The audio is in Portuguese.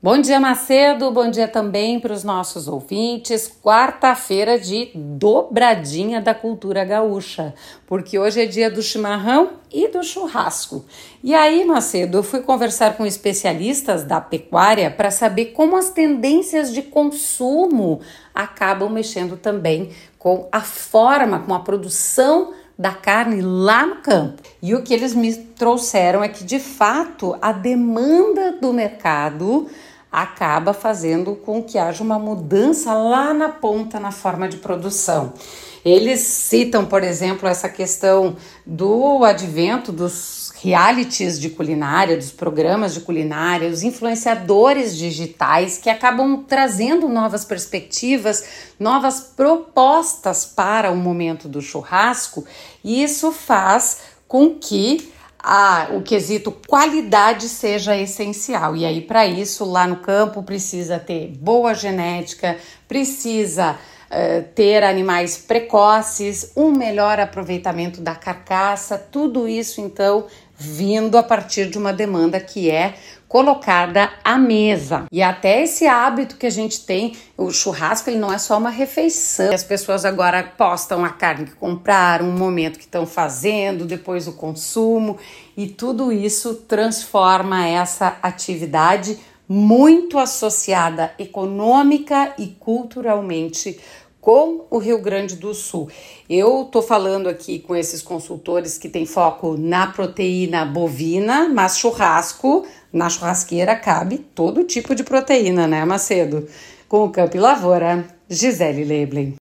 Bom dia, Macedo, bom dia também para os nossos ouvintes. Quarta-feira de dobradinha da cultura gaúcha, porque hoje é dia do chimarrão e do churrasco. E aí, Macedo, eu fui conversar com especialistas da pecuária para saber como as tendências de consumo acabam mexendo também com a forma, com a produção da carne lá no campo. E o que eles me trouxeram é que, de fato, a demanda do mercado acaba fazendo com que haja uma mudança lá na ponta na forma de produção. Eles citam, por exemplo, essa questão do advento dos realities de culinária, dos programas de culinária, os influenciadores digitais que acabam trazendo novas perspectivas, novas propostas para o momento do churrasco, e isso faz com que o quesito qualidade seja essencial. E aí, para isso, lá no campo, precisa ter boa genética, precisa ter animais precoces, um melhor aproveitamento da carcaça, tudo isso, então, vindo a partir de uma demanda que é colocada à mesa. E até esse hábito que a gente tem, o churrasco, ele não é só uma refeição. As pessoas agora postam a carne que compraram, o momento que estão fazendo, depois o consumo, e tudo isso transforma essa atividade muito associada econômica e culturalmente com o Rio Grande do Sul. Eu tô falando aqui com esses consultores que têm foco na proteína bovina, mas churrasco, na churrasqueira cabe todo tipo de proteína, né, Macedo? Com o Campo e Lavoura, Gisele Leiblen.